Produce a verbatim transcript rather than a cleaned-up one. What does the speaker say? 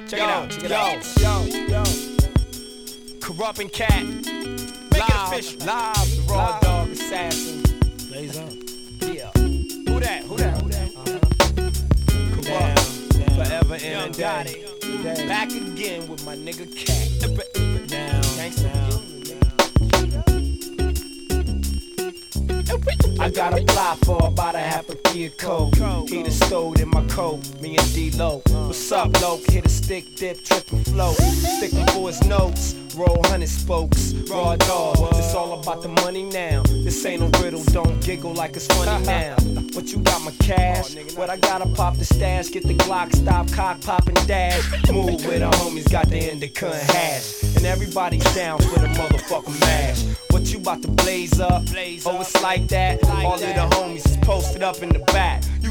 Check it out, check it out. Yo, yo, Corrupting Cat. Make it official. Live, the Raw live. Dog Assassin. Blaze up. Yeah. Who that? Who that? Who that? Uh-huh. Corrupt. Forever in a day. day. Back again with my nigga Cat. Now, Thanks now. I got a fly for about a half a key of coke. He done stowed in my coat, me and D-Lo. What's up, Loke? Hit a stick, dip, trip and float. Sticking for his notes, roll hundred spokes. Raw dog, it's all about the money now. This ain't no riddle, don't giggle like it's funny now. But you got my cash, but I gotta pop the stash. Get the Glock, stop, cock, pop and dash. Move with the homies, got the indica and hash. And everybody's down for the motherfucking mash. What you about to blaze up? Oh, it's like that. All of the homies is posted up in the back. You